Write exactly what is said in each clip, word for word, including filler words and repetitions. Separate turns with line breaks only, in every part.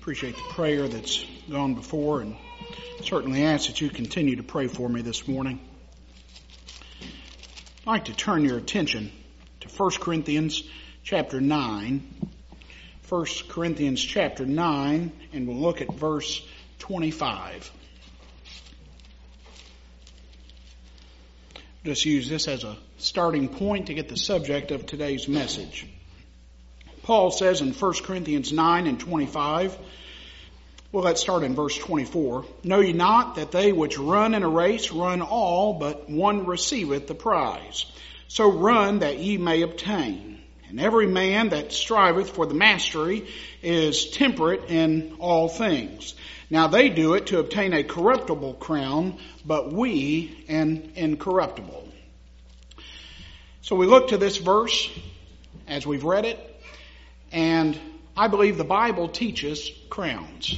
Appreciate the prayer that's gone before, and certainly ask that you continue to pray for me this morning. I'd like to turn your attention to First Corinthians chapter nine. First Corinthians chapter nine, and we'll look at verse twenty-five. Just use this as a starting point to get the subject of today's message. Paul says in First Corinthians nine and twenty-five, well, let's start in verse twenty-four. Know ye not that they which run in a race run all, but one receiveth the prize? So run that ye may obtain. And every man that striveth for the mastery is temperate in all things. Now they do it to obtain a corruptible crown, but we an incorruptible. So we look to this verse as we've read it, and I believe the Bible teaches crowns.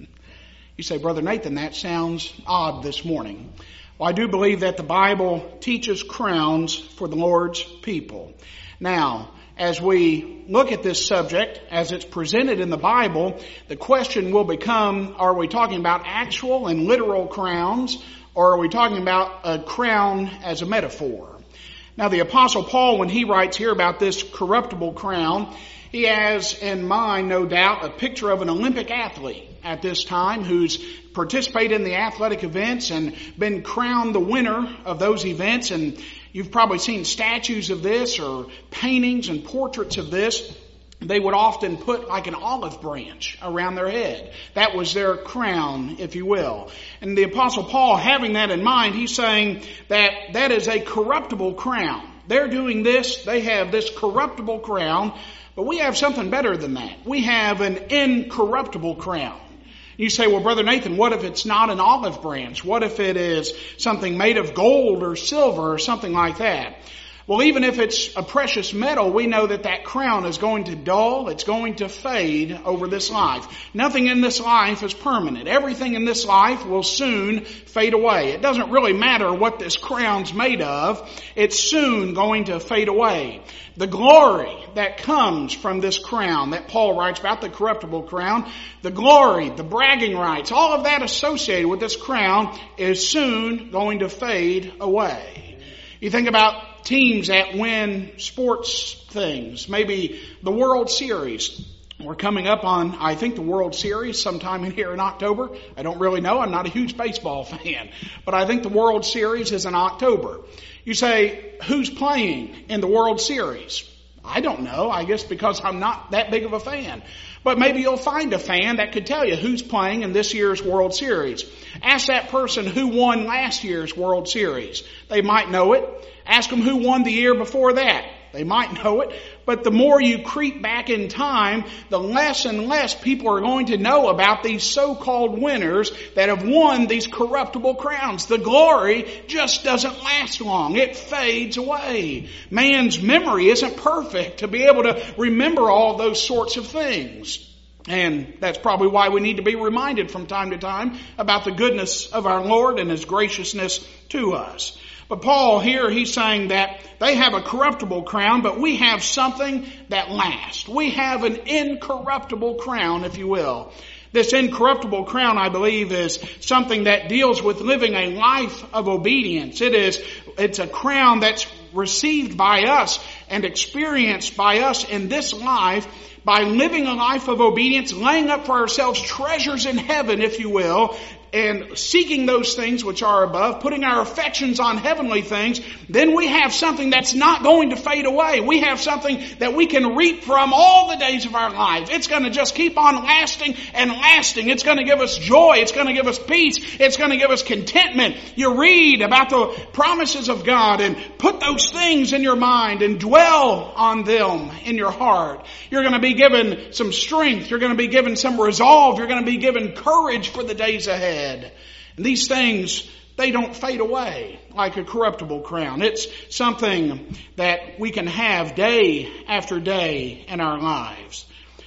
You say, Brother Nathan, that sounds odd this morning. Well, I do believe that the Bible teaches crowns for the Lord's people. Now, as we look at this subject, as it's presented in the Bible, the question will become, are we talking about actual and literal crowns, or are we talking about a crown as a metaphor? Now, the Apostle Paul, when he writes here about this corruptible crown, he has in mind, no doubt, a picture of an Olympic athlete at this time who's participated in the athletic events and been crowned the winner of those events. And you've probably seen statues of this or paintings and portraits of this. They would often put like an olive branch around their head. That was their crown, if you will. And the Apostle Paul, having that in mind, he's saying that that is a corruptible crown. They're doing this. They have this corruptible crown. But we have something better than that. We have an incorruptible crown. You say, well, Brother Nathan, what if it's not an olive branch? What if it is something made of gold or silver or something like that? Well, even if it's a precious metal, we know that that crown is going to dull. It's going to fade over this life. Nothing in this life is permanent. Everything in this life will soon fade away. It doesn't really matter what this crown's made of. It's soon going to fade away. The glory that comes from this crown that Paul writes about, the corruptible crown, the glory, the bragging rights, all of that associated with this crown is soon going to fade away. You think about teams that win sports things, maybe the World Series. We're coming up on, I think, the World Series sometime in here in October. I don't really know. I'm not a huge baseball fan. But I think the World Series is in October. You say, who's playing in the World Series? I don't know. I guess because I'm not that big of a fan. But maybe you'll find a fan that could tell you who's playing in this year's World Series. Ask that person who won last year's World Series. They might know it. Ask them who won the year before that. They might know it. But the more you creep back in time, the less and less people are going to know about these so-called winners that have won these corruptible crowns. The glory just doesn't last long. It fades away. Man's memory isn't perfect to be able to remember all those sorts of things. And that's probably why we need to be reminded from time to time about the goodness of our Lord and His graciousness to us. But Paul here, he's saying that they have a corruptible crown, but we have something that lasts. We have an incorruptible crown, if you will. This incorruptible crown, I believe, is something that deals with living a life of obedience. It is, it's a crown that's received by us and experienced by us in this life by living a life of obedience, laying up for ourselves treasures in heaven, if you will, and seeking those things which are above, putting our affections on heavenly things. Then we have something that's not going to fade away. We have something that we can reap from all the days of our lives. It's going to just keep on lasting and lasting. It's going to give us joy. It's going to give us peace. It's going to give us contentment. You read about the promises of God and put those things in your mind and dwell on them in your heart. You're going to be given some strength. You're going to be given some resolve. You're going to be given courage for the days ahead. And these things, they don't fade away like a corruptible crown. It's something that we can have day after day in our lives.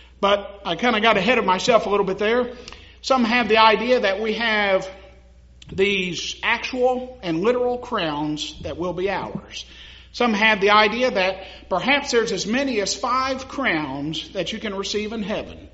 But I kind of got ahead of myself a little bit there. Some have the idea that we have these actual and literal crowns that will be ours. Some have the idea that perhaps there's as many as five crowns that you can receive in heaven.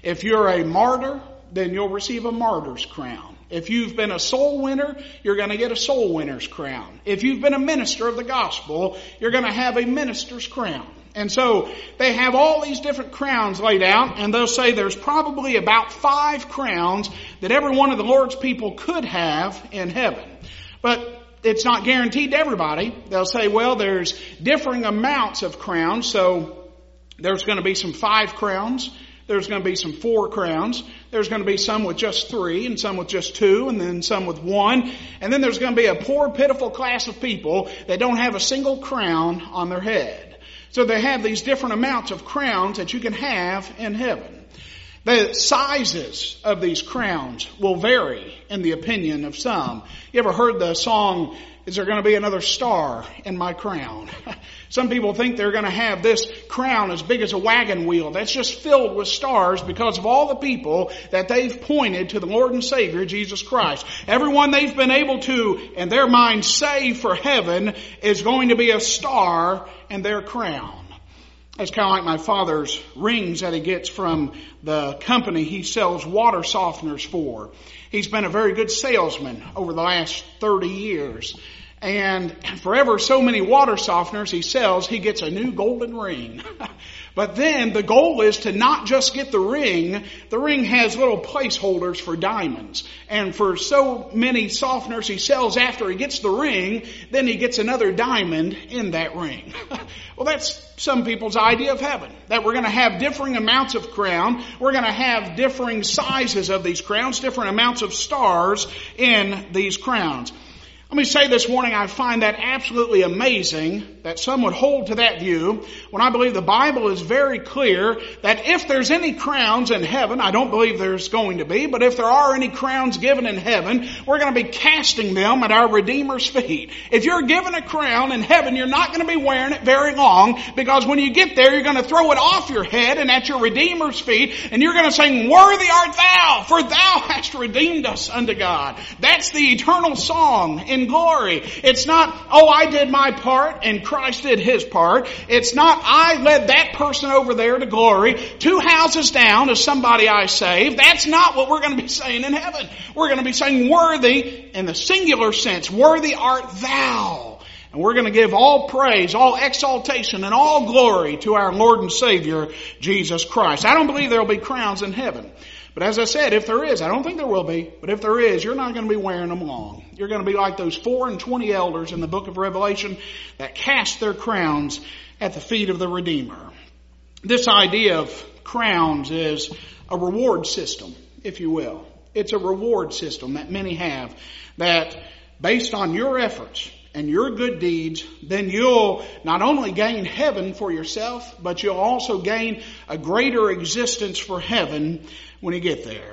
If you're a martyr, then you'll receive a martyr's crown. If you've been a soul winner, you're going to get a soul winner's crown. If you've been a minister of the gospel, you're going to have a minister's crown. And so they have all these different crowns laid out, and they'll say there's probably about five crowns that every one of the Lord's people could have in heaven. But it's not guaranteed to everybody. They'll say, well, there's differing amounts of crowns, so there's going to be some five crowns. There's going to be some four crowns. There's going to be some with just three and some with just two and then some with one. And then there's going to be a poor, pitiful class of people that don't have a single crown on their head. So they have these different amounts of crowns that you can have in heaven. The sizes of these crowns will vary in the opinion of some. You ever heard the song, "Is there going to be another star in my crown?" Some people think they're going to have this crown as big as a wagon wheel that's just filled with stars because of all the people that they've pointed to the Lord and Savior, Jesus Christ. Everyone they've been able to, in their mind, save for heaven is going to be a star in their crown. It's kind of like my father's rings that he gets from the company he sells water softeners for. He's been a very good salesman over the last thirty years. And for ever so many water softeners he sells, he gets a new golden ring. But then the goal is to not just get the ring. The ring has little placeholders for diamonds. And for so many softeners he sells after he gets the ring, then he gets another diamond in that ring. Well, that's some people's idea of heaven. That we're going to have differing amounts of crown. We're going to have differing sizes of these crowns, different amounts of stars in these crowns. Let me say this morning, I find that absolutely amazing that some would hold to that view when I believe the Bible is very clear that if there's any crowns in heaven, I don't believe there's going to be, but if there are any crowns given in heaven, we're going to be casting them at our Redeemer's feet. If you're given a crown in heaven, you're not going to be wearing it very long, because when you get there, you're going to throw it off your head and at your Redeemer's feet, and you're going to sing, "Worthy art thou, for thou hast redeemed us unto God." That's the eternal song in glory. It's not, oh, I did my part and Christ did his part. It's not, I led that person over there to glory. Two houses down is somebody I saved. That's not what we're going to be saying in heaven. We're going to be saying worthy in the singular sense. Worthy art thou. And we're going to give all praise, all exaltation, and all glory to our Lord and Savior, Jesus Christ. I don't believe there will be crowns in heaven. But as I said, if there is, I don't think there will be, but if there is, you're not going to be wearing them long. You're going to be like those four and twenty elders in the book of Revelation that cast their crowns at the feet of the Redeemer. This idea of crowns is a reward system, if you will. It's a reward system that many have, that based on your efforts and your good deeds, then you'll not only gain heaven for yourself, but you'll also gain a greater existence for heaven when you get there.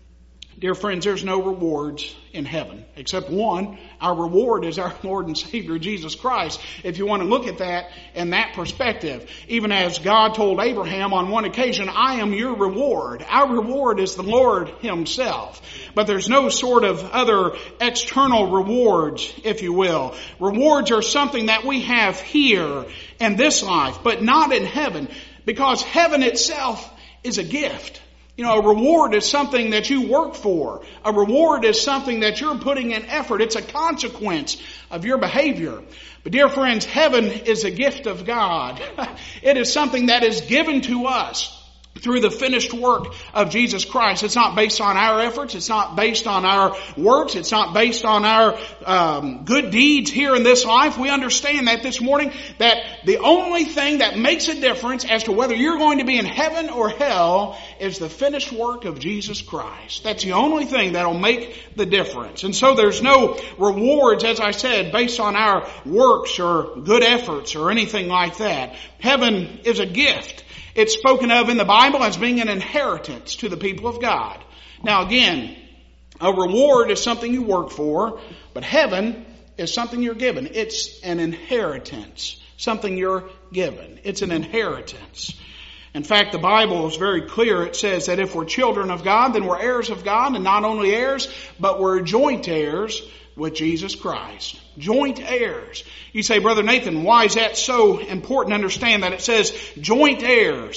Dear friends, there's no rewards in heaven except one. Our reward is our Lord and Savior, Jesus Christ. If you want to look at that in that perspective, even as God told Abraham on one occasion, "I am your reward." Our reward is the Lord himself. But there's no sort of other external rewards, if you will. Rewards are something that we have here in this life, but not in heaven, because heaven itself is a gift. You know, a reward is something that you work for. A reward is something that you're putting in effort. It's a consequence of your behavior. But dear friends, heaven is a gift of God. It is something that is given to us through the finished work of Jesus Christ. It's not based on our efforts. It's not based on our works. It's not based on our um, good deeds here in this life. We understand that this morning, that the only thing that makes a difference as to whether you're going to be in heaven or hell is the finished work of Jesus Christ. That's the only thing that'll make the difference. And so there's no rewards, as I said, based on our works or good efforts or anything like that. Heaven is a gift. It's spoken of in the Bible as being an inheritance to the people of God. Now again, a reward is something you work for, but heaven is something you're given. It's an inheritance, something you're given. It's an inheritance. In fact, the Bible is very clear. It says that if we're children of God, then we're heirs of God, and not only heirs, but we're joint heirs with Jesus Christ. Joint heirs. You say, Brother Nathan, why is that so important to understand that it says joint heirs?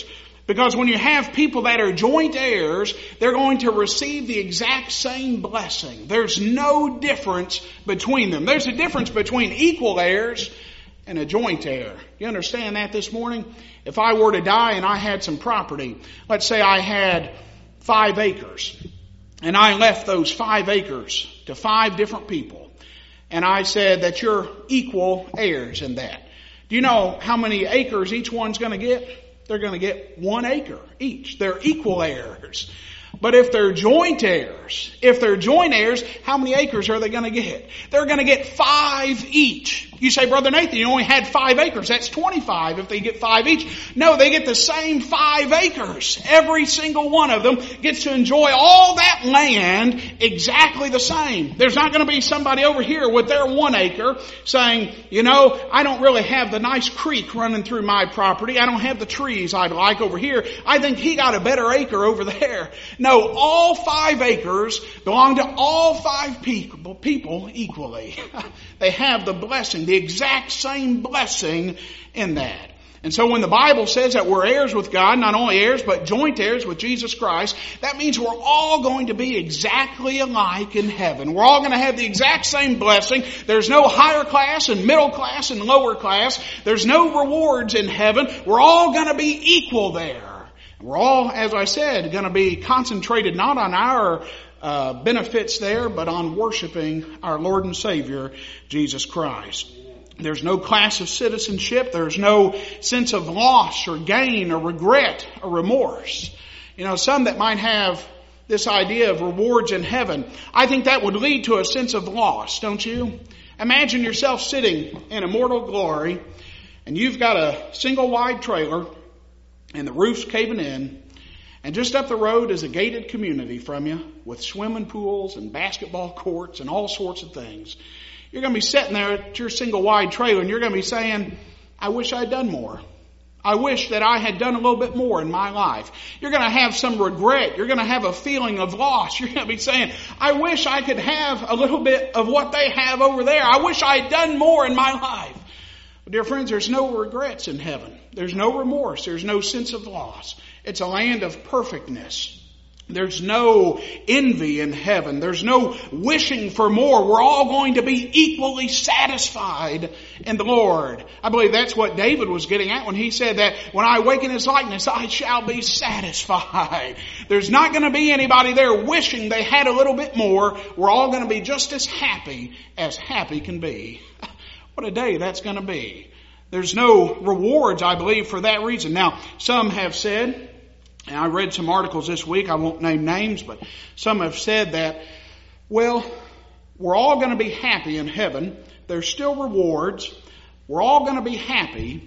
Because when you have people that are joint heirs, they're going to receive the exact same blessing. There's no difference between them. There's a difference between equal heirs and a joint heir. You understand that this morning? If I were to die and I had some property, let's say I had five acres, and I left those five acres to five different people, and I said that you're equal heirs in that. Do you know how many acres each one's going to get? They're going to get one acre each. They're equal heirs. But if they're joint heirs, if they're joint heirs, how many acres are they going to get? They're going to get five each. You say, Brother Nathan, you only had five acres. That's twenty-five if they get five each. No, they get the same five acres. Every single one of them gets to enjoy all that land exactly the same. There's not going to be somebody over here with their one acre saying, you know, I don't really have the nice creek running through my property. I don't have the trees I'd like over here. I think he got a better acre over there. No, all five acres belong to all five people, people equally. They have the blessing, the exact same blessing in that. And so when the Bible says that we're heirs with God, not only heirs, but joint heirs with Jesus Christ, that means we're all going to be exactly alike in heaven. We're all going to have the exact same blessing. There's no higher class and middle class and lower class. There's no rewards in heaven. We're all going to be equal there. We're all, as I said, going to be concentrated not on our uh, benefits there, but on worshiping our Lord and Savior, Jesus Christ. There's no class of citizenship. There's no sense of loss or gain or regret or remorse. You know, some that might have this idea of rewards in heaven, I think that would lead to a sense of loss, don't you? Imagine yourself sitting in immortal glory, and you've got a single wide trailer, and the roof's caving in, and just up the road is a gated community from you with swimming pools and basketball courts and all sorts of things. You're going to be sitting there at your single wide trailer, and you're going to be saying, I wish I'd done more. I wish that I had done a little bit more in my life. You're going to have some regret. You're going to have a feeling of loss. You're going to be saying, I wish I could have a little bit of what they have over there. I wish I had done more in my life. But dear friends, there's no regrets in heaven. There's no remorse. There's no sense of loss. It's a land of perfectness. There's no envy in heaven. There's no wishing for more. We're all going to be equally satisfied in the Lord. I believe that's what David was getting at when he said that when I awaken his likeness, I shall be satisfied. There's not going to be anybody there wishing they had a little bit more. We're all going to be just as happy as happy can be. What a day that's going to be. There's no rewards, I believe, for that reason. Now, some have said, and I read some articles this week, I won't name names, but some have said that, well, we're all going to be happy in heaven. There's still rewards. We're all going to be happy.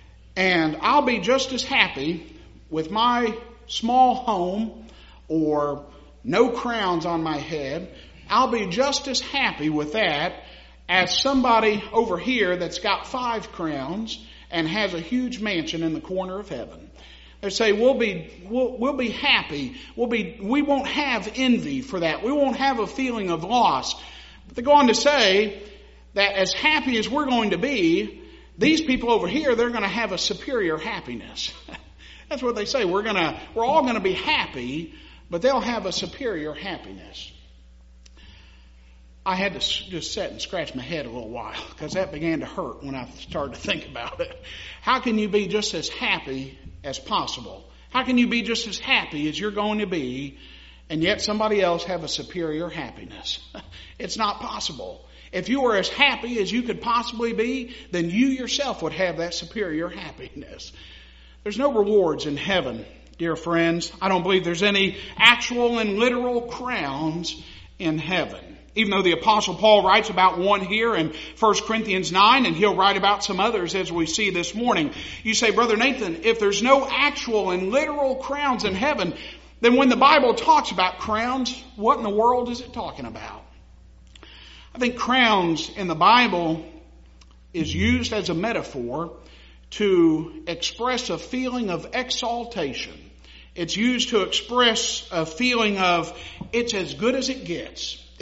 And I'll be just as happy with my small home or no crowns on my head. I'll be just as happy with that as somebody over here that's got five crowns and has a huge mansion in the corner of heaven. They say we'll be we'll, we'll be happy. We'll be we won't have envy for that. We won't have a feeling of loss. But they go on to say that as happy as we're going to be, these people over here, they're going to have a superior happiness. That's what they say. We're gonna we're all going to be happy, but they'll have a superior happiness. I had to just sit and scratch my head a little while because that began to hurt when I started to think about it. How can you be just as happy as possible? How can you be just as happy as you're going to be and yet somebody else have a superior happiness? It's not possible. If you were as happy as you could possibly be, then you yourself would have that superior happiness. There's no rewards in heaven, dear friends. I don't believe there's any actual and literal crowns in heaven. Even though the Apostle Paul writes about one here in First Corinthians nine, and he'll write about some others as we see this morning. You say, Brother Nathan, if there's no actual and literal crowns in heaven, then when the Bible talks about crowns, what in the world is it talking about? I think crowns in the Bible is used as a metaphor to express a feeling of exaltation. It's used to express a feeling of it's as good as it gets.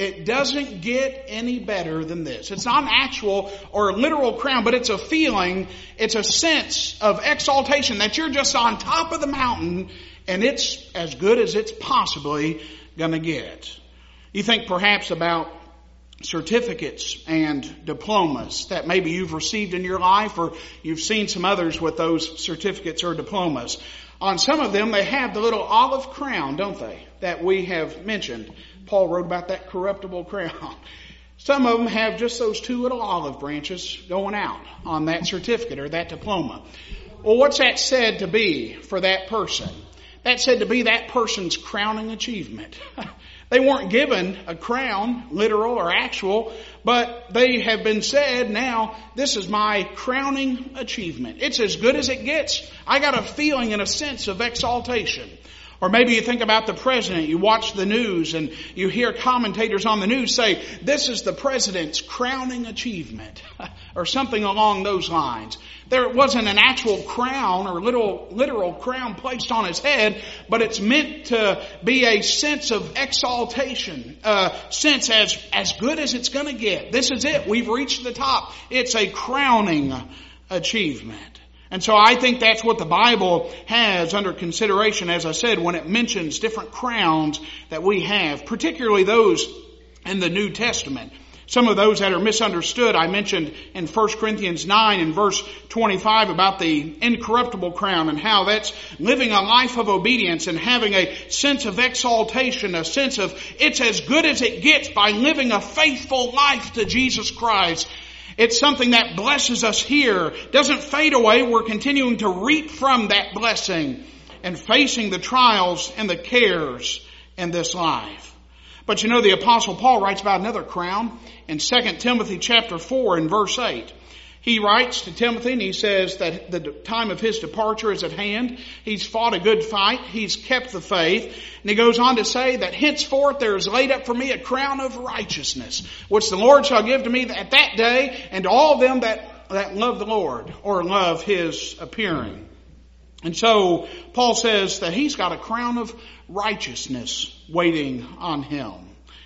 It doesn't get any better than this. It's not an actual or literal crown, but it's a feeling, it's a sense of exaltation that you're just on top of the mountain and it's as good as it's possibly going to get. You think perhaps about certificates and diplomas that maybe you've received in your life, or you've seen some others with those certificates or diplomas. On some of them, they have the little olive crown, don't they, that we have mentioned. Paul wrote about that corruptible crown. Some of them have just those two little olive branches going out on that certificate or that diploma. Well, what's that said to be for that person? That's said to be that person's crowning achievement. They weren't given a crown, literal or actual, but they have been said, now, this is my crowning achievement. It's as good as it gets. I got a feeling and a sense of exaltation. Or maybe you think about the president. You watch the news and you hear commentators on the news say, this is the president's crowning achievement. Or something along those lines. There wasn't an actual crown or literal, literal crown placed on his head, but it's meant to be a sense of exaltation. A sense as, as good as it's going to get. This is it. We've reached the top. It's a crowning achievement. And so I think that's what the Bible has under consideration, as I said, when it mentions different crowns that we have, particularly those in the New Testament. Some of those that are misunderstood, I mentioned in First Corinthians nine and verse twenty-five about the incorruptible crown and how that's living a life of obedience and having a sense of exaltation, a sense of it's as good as it gets by living a faithful life to Jesus Christ. It's something that blesses us here, doesn't fade away. We're continuing to reap from that blessing and facing the trials and the cares in this life. But you know, the Apostle Paul writes about another crown in Second Timothy chapter four and verse eight. He writes to Timothy and he says that the time of his departure is at hand. He's fought a good fight. He's kept the faith. And he goes on to say that henceforth there is laid up for me a crown of righteousness, which the Lord shall give to me at that day and to all them that, that love the Lord or love his appearing. And so Paul says that he's got a crown of righteousness waiting on him.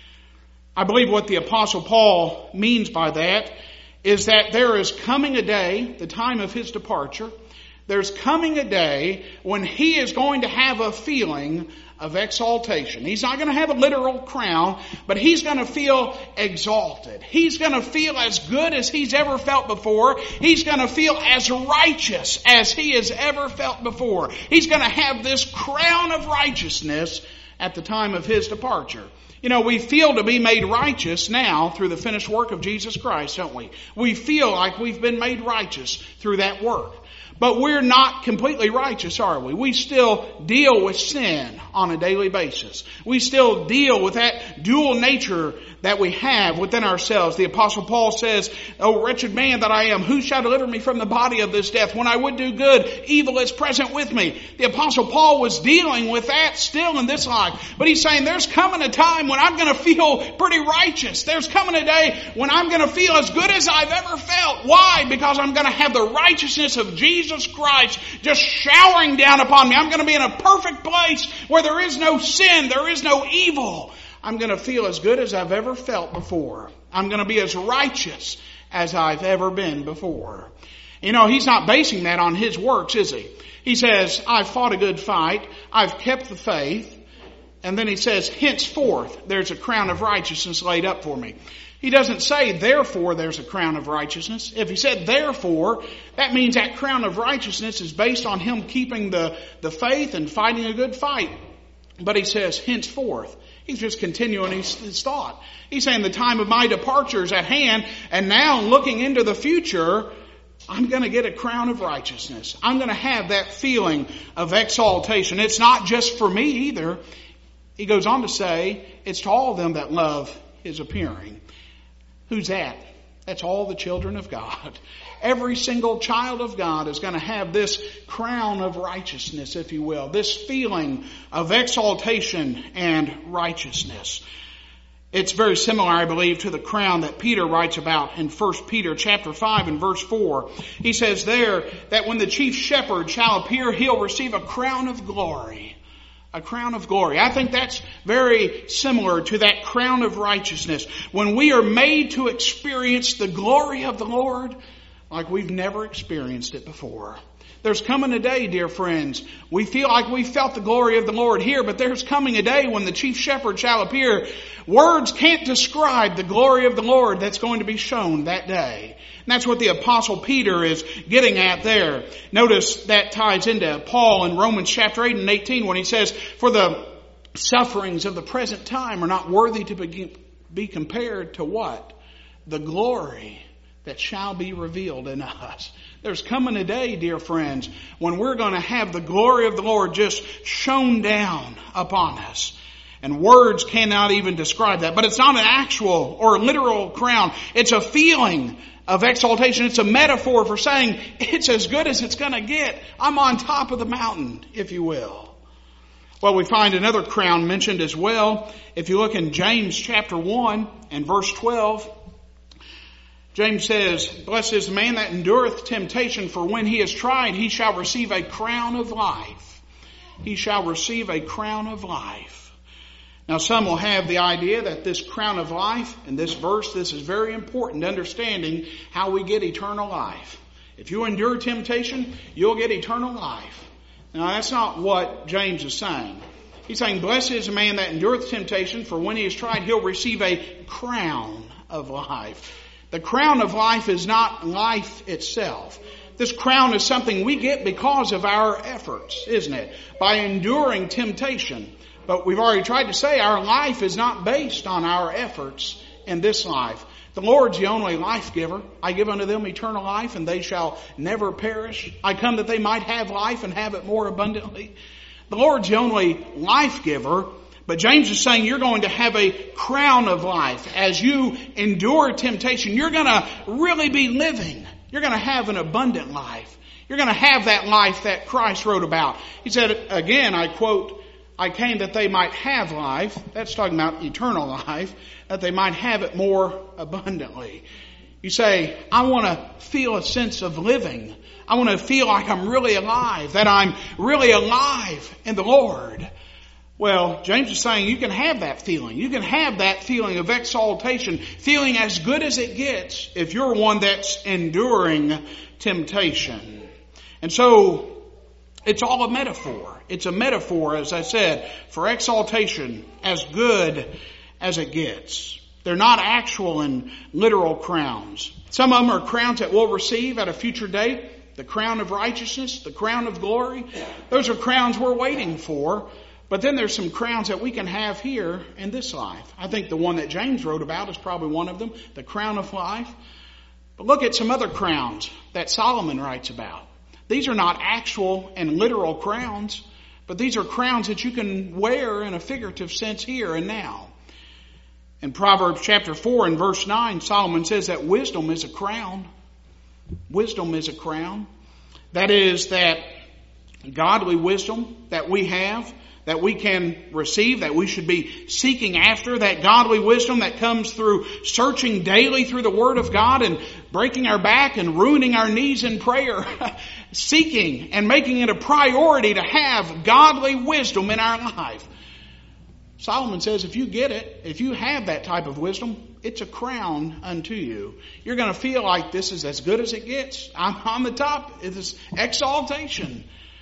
I believe what the Apostle Paul means by that is that there is coming a day, the time of his departure, there's coming a day when he is going to have a feeling of exaltation. He's not going to have a literal crown, but he's going to feel exalted. He's going to feel as good as he's ever felt before. He's going to feel as righteous as he has ever felt before. He's going to have this crown of righteousness at the time of his departure. You know, we feel to be made righteous now through the finished work of Jesus Christ, don't we? We feel like we've been made righteous through that work. But we're not completely righteous, are we? We still deal with sin on a daily basis. We still deal with that dual nature that we have within ourselves. The Apostle Paul says, "O wretched man that I am, who shall deliver me from the body of this death? When I would do good, evil is present with me." The Apostle Paul was dealing with that still in this life. But he's saying there's coming a time when I'm going to feel pretty righteous. There's coming a day when I'm going to feel as good as I've ever felt. Why? Because I'm going to have the righteousness of Jesus Christ just showering down upon me. I'm going to be in a perfect place where there is no sin, there is no evil. I'm going to feel as good as I've ever felt before. I'm going to be as righteous as I've ever been before. You know, he's not basing that on his works, is he? He says, I've fought a good fight. I've kept the faith. And then he says, henceforth, there's a crown of righteousness laid up for me. He doesn't say, therefore, there's a crown of righteousness. If he said, therefore, that means that crown of righteousness is based on him keeping the, the faith and fighting a good fight. But he says, henceforth. He's just continuing his, his thought. He's saying the time of my departure is at hand, and now looking into the future, I'm going to get a crown of righteousness. I'm going to have that feeling of exaltation. It's not just for me either. He goes on to say, it's to all them that love his appearing. Who's that? That's all the children of God. Every single child of God is going to have this crown of righteousness, if you will. This feeling of exaltation and righteousness. It's very similar, I believe, to the crown that Peter writes about in First Peter chapter five and verse four. He says there that when the chief shepherd shall appear, he'll receive a crown of glory. A crown of glory. I think that's very similar to that crown of righteousness. When we are made to experience the glory of the Lord like we've never experienced it before. There's coming a day, dear friends, we feel like we felt the glory of the Lord here, but there's coming a day when the chief shepherd shall appear. Words can't describe the glory of the Lord that's going to be shown that day. And that's what the Apostle Peter is getting at there. Notice that ties into Paul in Romans chapter eight and eighteen when he says, for the sufferings of the present time are not worthy to be, be compared to what? The glory that shall be revealed in us. There's coming a day, dear friends, when we're going to have the glory of the Lord just shone down upon us. And words cannot even describe that. But it's not an actual or literal crown. It's a feeling of exaltation. It's a metaphor for saying it's as good as it's going to get. I'm on top of the mountain, if you will. Well, we find another crown mentioned as well. If you look in James chapter one and verse twelve, James says, blessed is the man that endureth temptation, for when he is tried, he shall receive a crown of life. He shall receive a crown of life. Now, some will have the idea that this crown of life, in this verse, this is very important, understanding how we get eternal life. If you endure temptation, you'll get eternal life. Now, that's not what James is saying. He's saying, blessed is the man that endureth temptation, for when he is tried, he'll receive a crown of life. The crown of life is not life itself. This crown is something we get because of our efforts, isn't it? By enduring temptation. But we've already tried to say our life is not based on our efforts in this life. The Lord's the only life giver. I give unto them eternal life, and they shall never perish. I come that they might have life and have it more abundantly. The Lord's the only life giver. But James is saying you're going to have a crown of life. As you endure temptation, you're going to really be living. You're going to have an abundant life. You're going to have that life that Christ wrote about. He said, again, I quote, I came that they might have life. That's talking about eternal life. That they might have it more abundantly. You say, I want to feel a sense of living. I want to feel like I'm really alive. That I'm really alive in the Lord. Well, James is saying you can have that feeling. You can have that feeling of exaltation, feeling as good as it gets if you're one that's enduring temptation. And so it's all a metaphor. It's a metaphor, as I said, for exaltation, as good as it gets. They're not actual and literal crowns. Some of them are crowns that we'll receive at a future date. The crown of righteousness, the crown of glory. Those are crowns we're waiting for. But then there's some crowns that we can have here in this life. I think the one that James wrote about is probably one of them, the crown of life. But look at some other crowns that Solomon writes about. These are not actual and literal crowns, but these are crowns that you can wear in a figurative sense here and now. In Proverbs chapter four and verse nine, Solomon says that wisdom is a crown. Wisdom is a crown. That is that godly wisdom that we have, that we can receive, that we should be seeking after, that godly wisdom that comes through searching daily through the Word of God and breaking our back and ruining our knees in prayer, seeking and making it a priority to have godly wisdom in our life. Solomon says if you get it, if you have that type of wisdom, it's a crown unto you. You're going to feel like this is as good as it gets. I'm on the top. It is exaltation.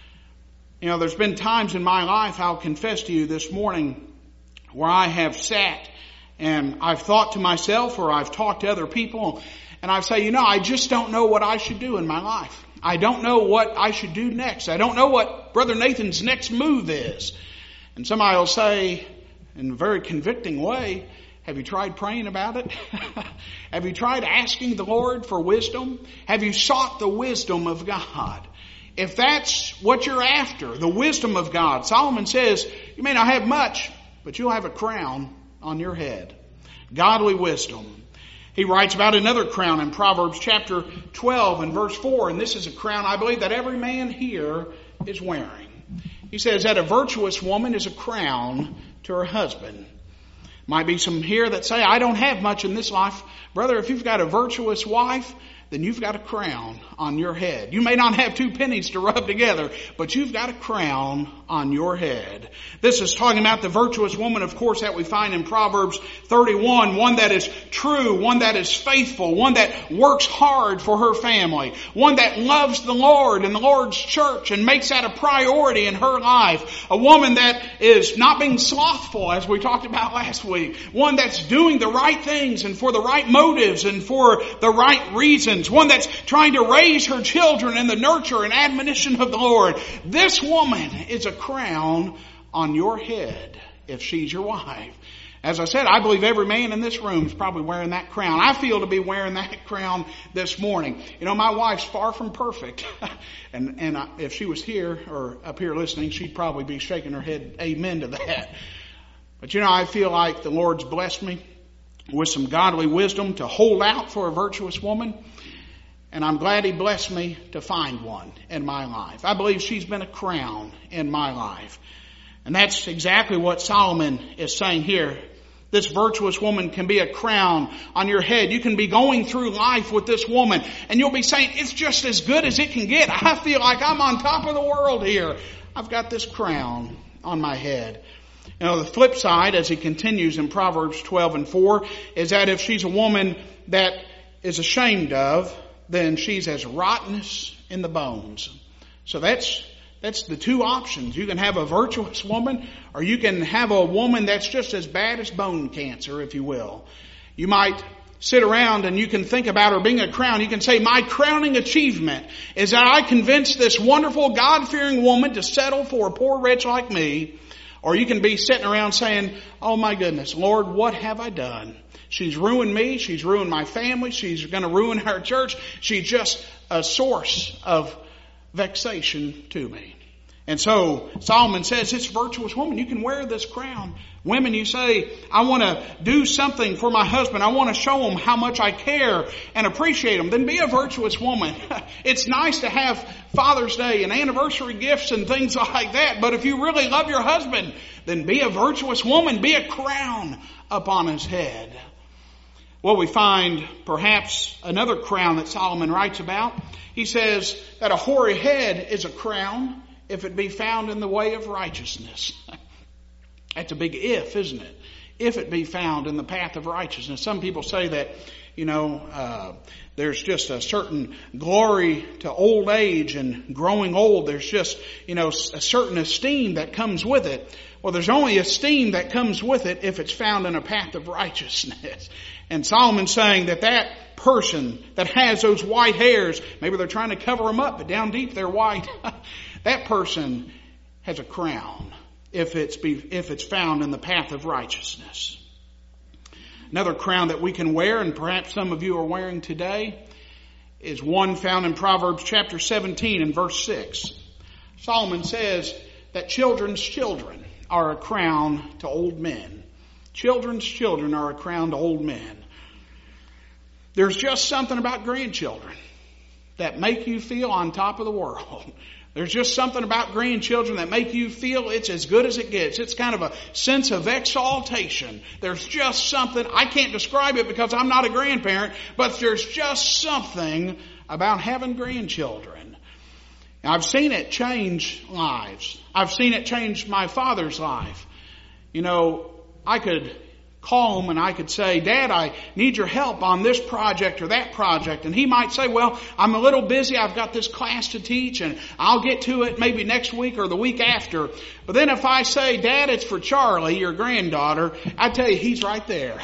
You know, there's been times in my life, I'll confess to you this morning, where I have sat and I've thought to myself or I've talked to other people and I say, you know, I just don't know what I should do in my life. I don't know what I should do next. I don't know what Brother Nathan's next move is. And somebody will say in a very convicting way, have you tried praying about it? Have you tried asking the Lord for wisdom? Have you sought the wisdom of God? If that's what you're after, the wisdom of God, Solomon says, you may not have much, but you'll have a crown on your head. Godly wisdom. He writes about another crown in Proverbs chapter twelve and verse four, and this is a crown I believe that every man here is wearing. He says that a virtuous woman is a crown to her husband. Might be some here that say, I don't have much in this life. Brother, if you've got a virtuous wife, then you've got a crown on your head. You may not have two pennies to rub together, but you've got a crown on your head. This is talking about the virtuous woman, of course, that we find in Proverbs thirty-one, one that is true, one that is faithful, one that works hard for her family, one that loves the Lord and the Lord's church and makes that a priority in her life, a woman that is not being slothful, as we talked about last week, one that's doing the right things and for the right motives and for the right reasons, one that's trying to raise her children in the nurture and admonition of the Lord. This woman is a crown on your head if she's your wife. As I said, I believe every man in this room is probably wearing that crown. I feel to be wearing that crown this morning. You know, my wife's far from perfect. and and I, if she was here or up here listening, she'd probably be shaking her head amen to that. But you know, I feel like the Lord's blessed me with some godly wisdom to hold out for a virtuous woman. And I'm glad He blessed me to find one in my life. I believe she's been a crown in my life. And that's exactly what Solomon is saying here. This virtuous woman can be a crown on your head. You can be going through life with this woman and you'll be saying, it's just as good as it can get. I feel like I'm on top of the world here. I've got this crown on my head. You know, the flip side, as he continues in Proverbs twelve and four, is that if she's a woman that is ashamed of, then she's as rottenness in the bones. So that's that's the two options. You can have a virtuous woman, or you can have a woman that's just as bad as bone cancer, if you will. You might sit around and you can think about her being a crown. You can say, my crowning achievement is that I convinced this wonderful, God-fearing woman to settle for a poor wretch like me. Or you can be sitting around saying, oh my goodness, Lord, what have I done? She's ruined me. She's ruined my family. She's going to ruin our church. She's just a source of vexation to me. And so Solomon says, this virtuous woman, you can wear this crown. Women, you say, I want to do something for my husband. I want to show him how much I care and appreciate him. Then be a virtuous woman. It's nice to have Father's Day and anniversary gifts and things like that. But if you really love your husband, then be a virtuous woman. Be a crown upon his head. Well, we find perhaps another crown that Solomon writes about. He says that a hoary head is a crown if it be found in the way of righteousness. That's a big if, isn't it? If it be found in the path of righteousness. Some people say that, you know, uh, there's just a certain glory to old age and growing old. There's just, you know, a certain esteem that comes with it. Well, there's only esteem that comes with it if it's found in a path of righteousness. And Solomon's saying that that person that has those white hairs, maybe they're trying to cover them up, but down deep they're white. That person has a crown if it's be, if it's found in the path of righteousness. Another crown that we can wear, and perhaps some of you are wearing today, is one found in Proverbs chapter seventeen and verse six. Solomon says that children's children are a crown to old men. Children's children are a crown to old men. There's just something about grandchildren that make you feel on top of the world. There's just something about grandchildren that make you feel it's as good as it gets. It's kind of a sense of exaltation. There's just something, I can't describe it because I'm not a grandparent, but there's just something about having grandchildren. And I've seen it change lives. I've seen it change my father's life. You know, I could call him and I could say, Dad, I need your help on this project or that project. And he might say, well, I'm a little busy. I've got this class to teach and I'll get to it maybe next week or the week after. But then if I say, Dad, it's for Charlie, your granddaughter, I tell you, he's right there.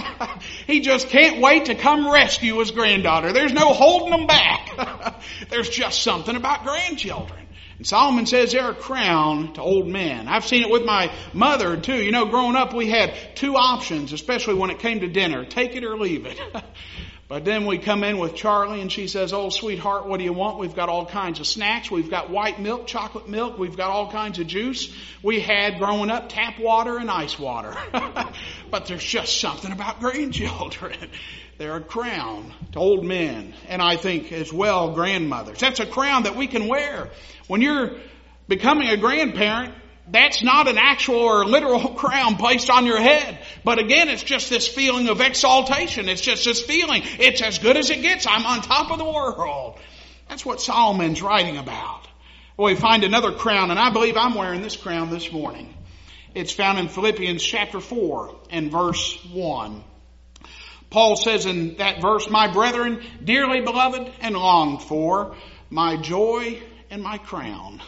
He just can't wait to come rescue his granddaughter. There's no holding them back. There's just something about grandchildren. And Solomon says they're a crown to old men. I've seen it with my mother too. You know, growing up we had two options, especially when it came to dinner. Take it or leave it. But then we come in with Charlie and she says, oh, sweetheart, what do you want? We've got all kinds of snacks. We've got white milk, chocolate milk. We've got all kinds of juice. We had, growing up, tap water and ice water. But there's just something about grandchildren. They're a crown to old men. And I think as well, grandmothers. That's a crown that we can wear. When you're becoming a grandparent, that's not an actual or literal crown placed on your head. But again, it's just this feeling of exaltation. It's just this feeling. It's as good as it gets. I'm on top of the world. That's what Solomon's writing about. Well, we find another crown, and I believe I'm wearing this crown this morning. It's found in Philippians chapter four and verse one. Paul says in that verse, "My brethren, dearly beloved and longed for, my joy and my crown."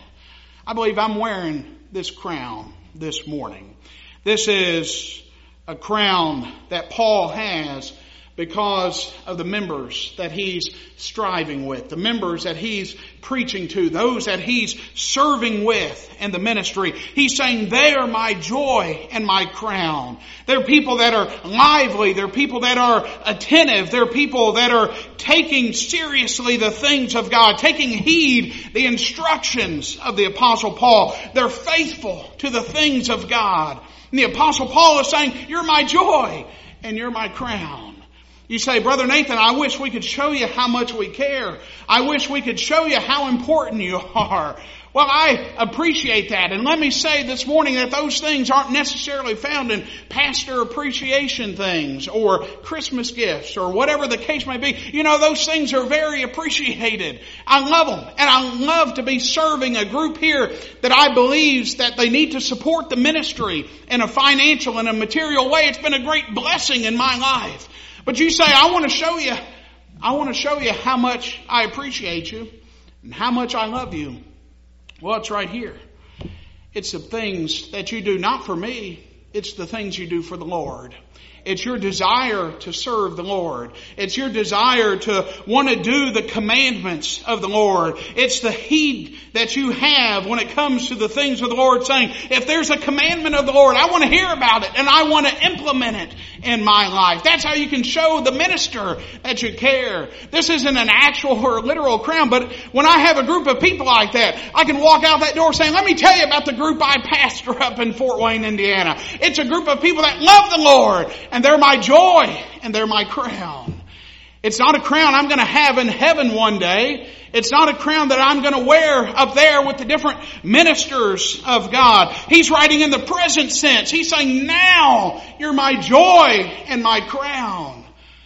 I believe I'm wearing this crown this morning. This is a crown that Paul has because of the members that he's striving with, the members that he's preaching to, those that he's serving with in the ministry. He's saying, they are my joy and my crown. They're people that are lively. They're people that are attentive. They're people that are taking seriously the things of God, taking heed the instructions of the Apostle Paul. They're faithful to the things of God. And the Apostle Paul is saying, you're my joy and you're my crown. You say, Brother Nathan, I wish we could show you how much we care. I wish we could show you how important you are. Well, I appreciate that. And let me say this morning that those things aren't necessarily found in pastor appreciation things or Christmas gifts or whatever the case may be. You know, those things are very appreciated. I love them. And I love to be serving a group here that I believe that they need to support the ministry in a financial and a material way. It's been a great blessing in my life. But you say, I want to show you, I want to show you how much I appreciate you and how much I love you. Well, it's right here. It's the things that you do not for me. It's the things you do for the Lord. It's your desire to serve the Lord. It's your desire to want to do the commandments of the Lord. It's the heed that you have when it comes to the things of the Lord, saying, if there's a commandment of the Lord, I want to hear about it and I want to implement it in my life. That's how you can show the minister that you care. This isn't an actual or literal crown, but when I have a group of people like that, I can walk out that door saying, let me tell you about the group I pastor up in Fort Wayne, Indiana. It's a group of people that love the Lord. And they're my joy and they're my crown. It's not a crown I'm going to have in heaven one day. It's not a crown that I'm going to wear up there with the different ministers of God. He's writing in the present sense. He's saying, now you're my joy and my crown.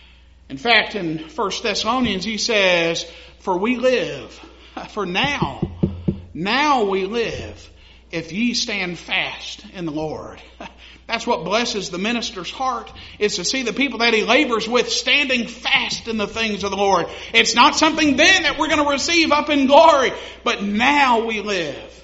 In fact, in First Thessalonians, he says, for we live, for now, now we live, if ye stand fast in the Lord. That's what blesses the minister's heart, is to see the people that he labors with standing fast in the things of the Lord. It's not something then that we're going to receive up in glory, but now we live.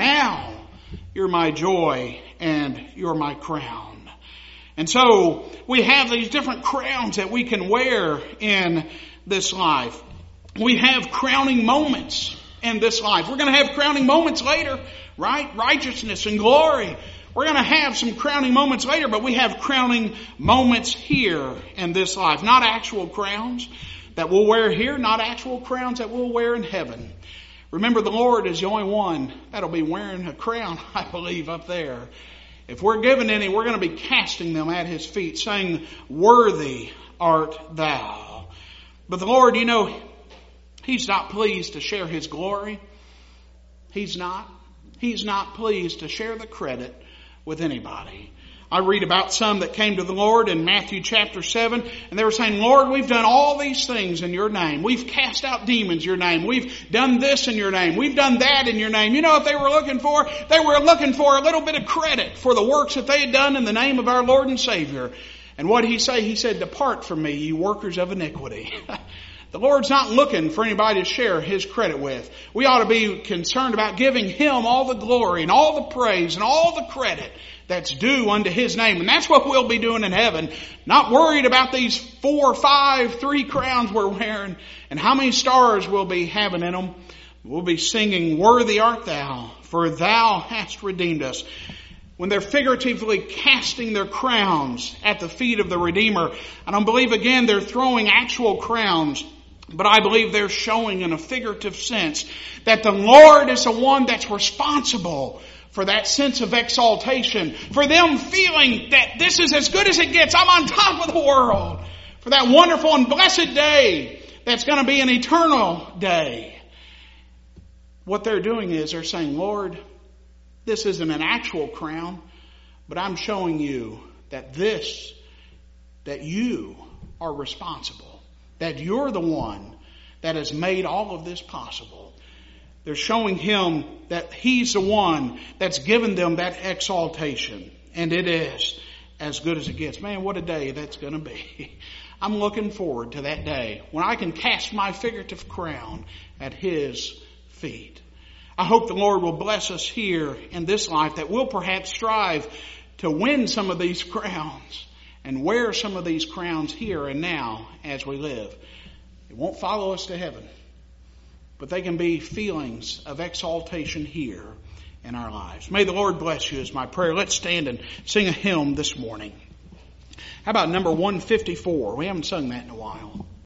Now you're my joy and you're my crown. And so we have these different crowns that we can wear in this life. We have crowning moments in this life. We're going to have crowning moments later, right? Righteousness and glory. We're going to have some crowning moments later, but we have crowning moments here in this life. Not actual crowns that we'll wear here, not actual crowns that we'll wear in heaven. Remember, the Lord is the only one that'll be wearing a crown, I believe, up there. If we're given any, we're going to be casting them at His feet, saying, worthy art thou. But the Lord, you know, He's not pleased to share His glory. He's not. He's not pleased to share the credit with anybody. I read about some that came to the Lord in Matthew chapter seven, and they were saying, Lord, we've done all these things in your name. We've cast out demons in your name. We've done this in your name. We've done that in your name. You know what they were looking for? They were looking for a little bit of credit for the works that they had done in the name of our Lord and Savior. And what did He say? He said, depart from me, you workers of iniquity. The Lord's not looking for anybody to share His credit with. We ought to be concerned about giving Him all the glory and all the praise and all the credit that's due unto His name. And that's what we'll be doing in heaven. Not worried about these four, five, three crowns we're wearing and how many stars we'll be having in them. We'll be singing, worthy art thou, for thou hast redeemed us. When they're figuratively casting their crowns at the feet of the Redeemer, I don't believe, again, they're throwing actual crowns. But I believe they're showing in a figurative sense that the Lord is the one that's responsible for that sense of exaltation. For them feeling that this is as good as it gets. I'm on top of the world. For that wonderful and blessed day that's going to be an eternal day. What they're doing is they're saying, Lord, this isn't an actual crown, but I'm showing you that this, that you are responsible, that you're the one that has made all of this possible. They're showing him that he's the one that's given them that exaltation. And it is as good as it gets. Man, what a day that's going to be. I'm looking forward to that day when I can cast my figurative crown at his feet. I hope the Lord will bless us here in this life, that we'll perhaps strive to win some of these crowns and wear some of these crowns here and now as we live. It won't follow us to heaven, but they can be feelings of exaltation here in our lives. May the Lord bless you is my prayer. Let's stand and sing a hymn this morning. How about number one fifty-four? We haven't sung that in a while.